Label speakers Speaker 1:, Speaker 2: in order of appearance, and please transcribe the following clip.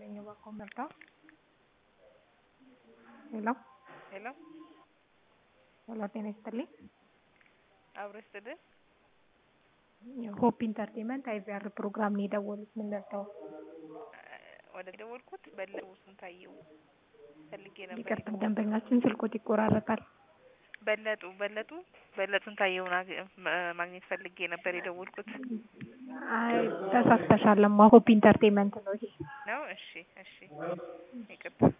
Speaker 1: ነኝ በኮምቦልቻ ሄሎ
Speaker 2: ሄሎ
Speaker 1: ሄሎ ጤና ይስጥልኝ
Speaker 2: አብረስልኝ
Speaker 1: ሆፕ ኢንተርቴይንመንት አይቪአር ፕሮግራም ነው የደወሉት ምን ልርዳው
Speaker 2: ወደ ደወልኩት በለጡ ስንታየው ፈልጌ ነበር
Speaker 1: ይቅርታ ደንበኛችን ስልኮት ይቆራረጣል በለጡ ስንታየው ማግኘት ፈልጌ ነበር የደወልኩት አይ ተሳስተሻለማ ሆፕ ኢንተርቴይንመንት ነው ይሄ
Speaker 2: ነው እሺ ይቅርታ